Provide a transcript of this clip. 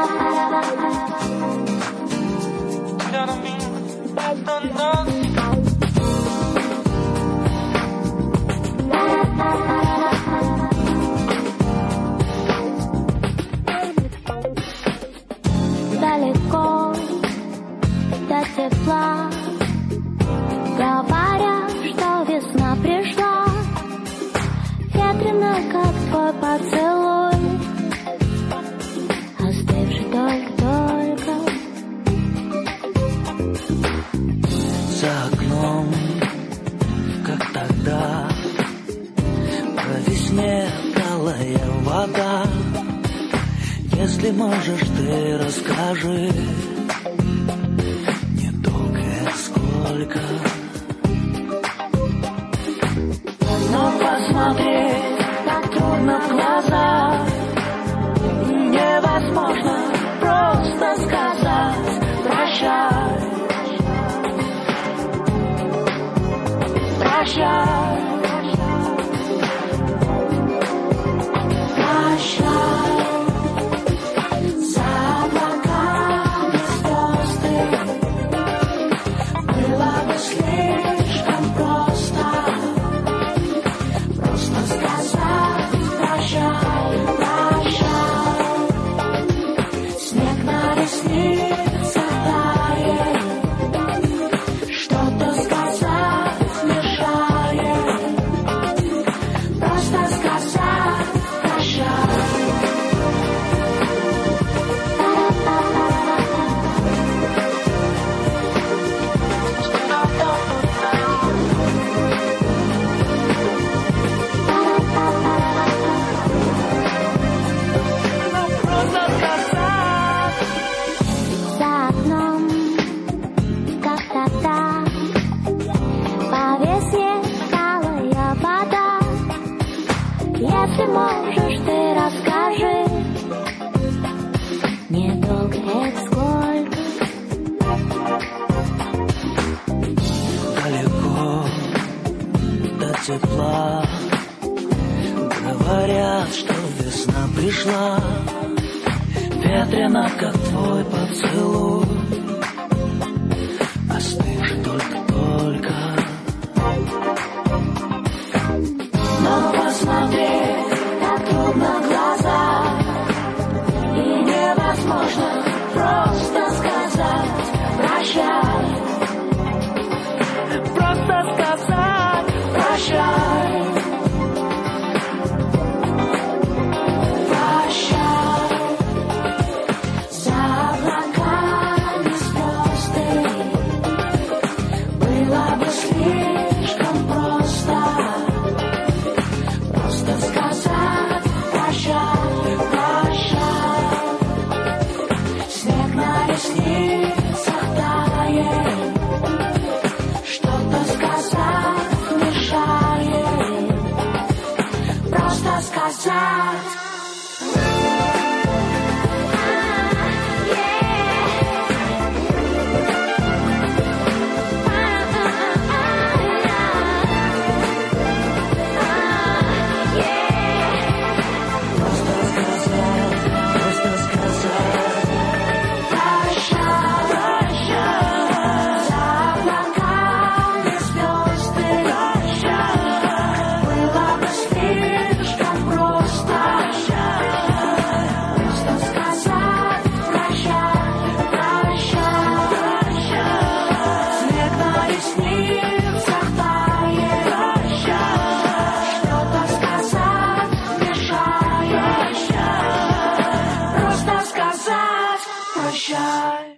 Далеко до тепла, говорят, что весна пришла, ветрено, как твой поцелуй, остывший только-только. За окном, как тогда, по весне талая вода. Если можешь, ты расскажи, недолго это сколько. Но посмотреть так трудно в глаза, невозможно просто сказать прощай, прощай, прощай. Если можешь, ты расскажи, недолго это сколько. Далеко до тепла, говорят, что весна пришла, ветрено, как твой поцелуй, остывший только-только. Но посмотреть так трудно в глаза, и невозможно просто сказать прощай, просто сказать прощай, прощай. За облаками звезды было бы слишком просто сказать прощай, прощай. Снег на ресницах тает, что-то сказать мешает, просто сказать. Прощай.